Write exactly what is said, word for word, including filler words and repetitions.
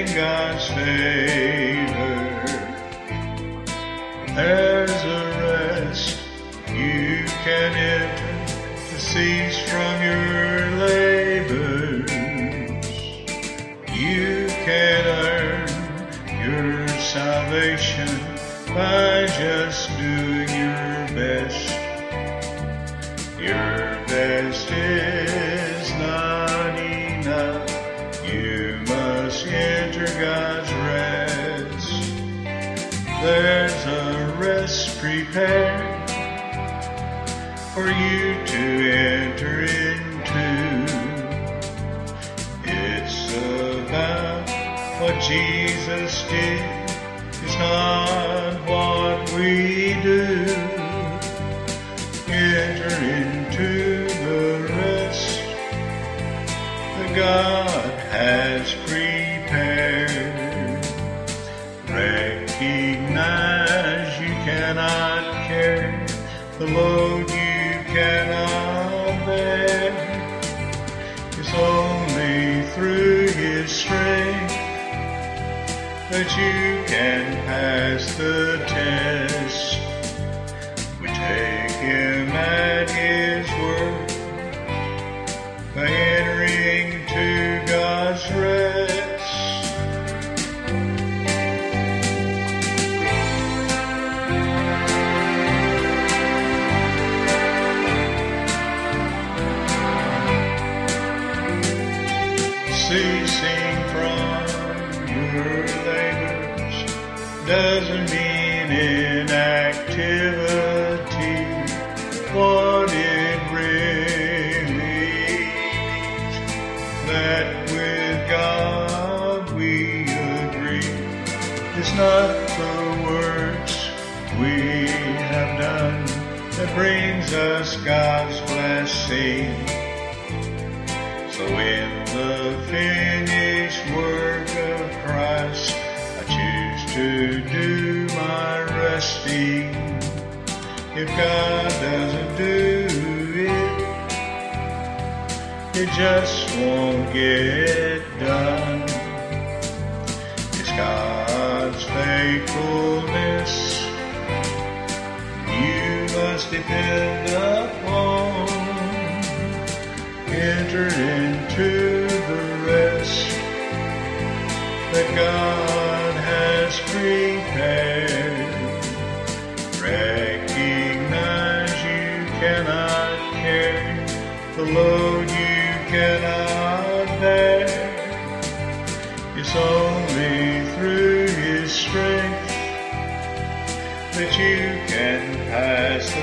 God's favor. There's a rest you can enter to cease from your labors. You can earn your salvation by just doing your best. Your best is not enough. You must enter God's rest. There's a rest prepared for you to enter into. It's about what Jesus did, it's not what we do. Enter into the rest that God has prepared. Recognize you cannot carry the load you cannot bear. It's only through His strength that you can pass the test. We take Him at His word by entering to God's rest. Ceasing from your labors doesn't mean inactivity. What it really means that with God we agree. It's not the works we have done that brings us God's blessing. So in the finished work of Christ, I choose to do my resting. If God doesn't do it, it just won't get done. It's God's faithfulness you must depend upon. Enter into the rest that God has prepared. Recognize you cannot carry the load you cannot bear. It's only through His strength that you can pass